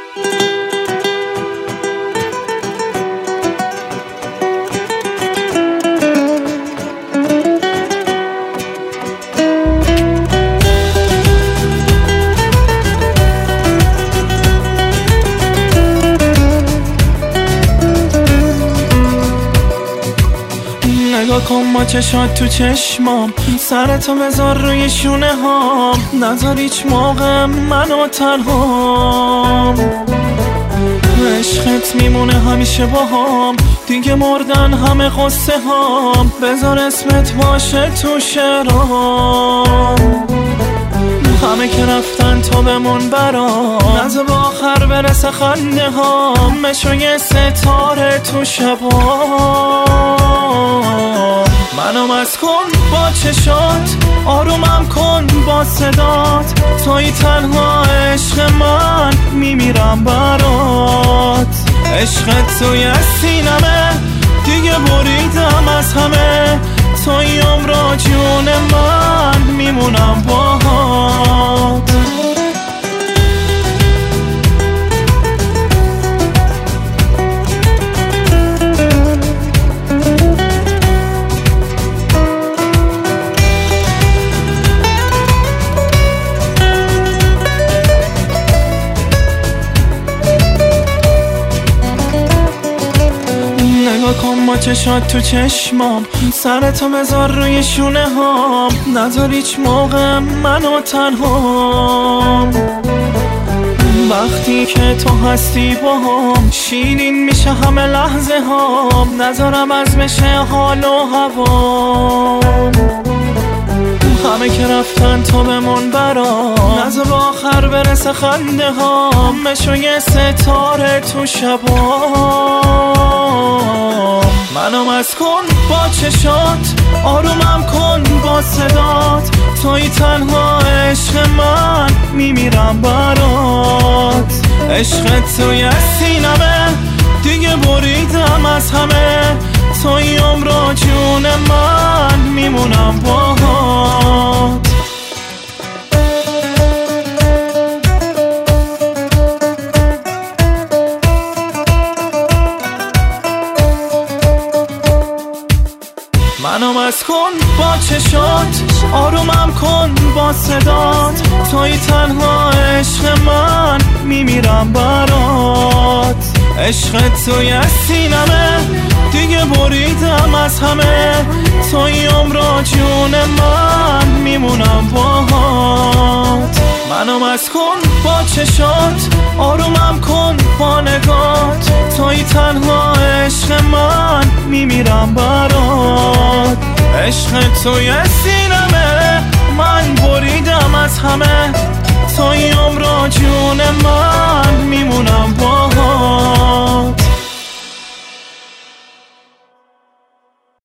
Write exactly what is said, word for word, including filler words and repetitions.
نگاه کن با چشات تو چشمام، سرتو بذار روی شونه هام، نذار هیچ موقع منو تنهام. عشقت میمونه همیشه با هم، دیگه مردن همه قصه هام، بذار اسمت باشه تو شعرام. همه که رفتن تو بمون برام، نذار با آخر برسه خنده هام، بشو یه ستاره تو شبام. منو مست کن با چشات، آرومم کن با صدات، توی تنها عشق من، میمیرم برات. عشقت توی سینمه، دیگه بریدم از همه، توی عمر جون من، میمونم باهات. نگاه کن با چشات تو چشمام، سرتو بذار روی شونه هام، نذار هیچ موقع منو تنهام. وقتی که تو هستی با هم، شیرین میشه همه لحظه هام، نذارم از بشه حال و هوام. همه که رفتن تو بمون برام، نذار با آخر برسه خنده هام، بشو یه ستاره تو شبام. منو مست کن با چشات، آرومم کن با صدات، توی تنها عشق من، میمیرم برات. عشقت توی سینمه، دیگه بریدم از همه، توی عمر جون من، میمونم باهات. منو مست کن با چشات، آرومم کن با صدات، توی تنها عشق من، میمیرم برات. عشقت توی سینمه، دیگه بریدم از همه، توی عمر جون من، میمونم باهات. منو مست کن با چشات، آرومم کن با نگات، توی تنها عشق من، میمیرم برات. عشقت توی سینمه،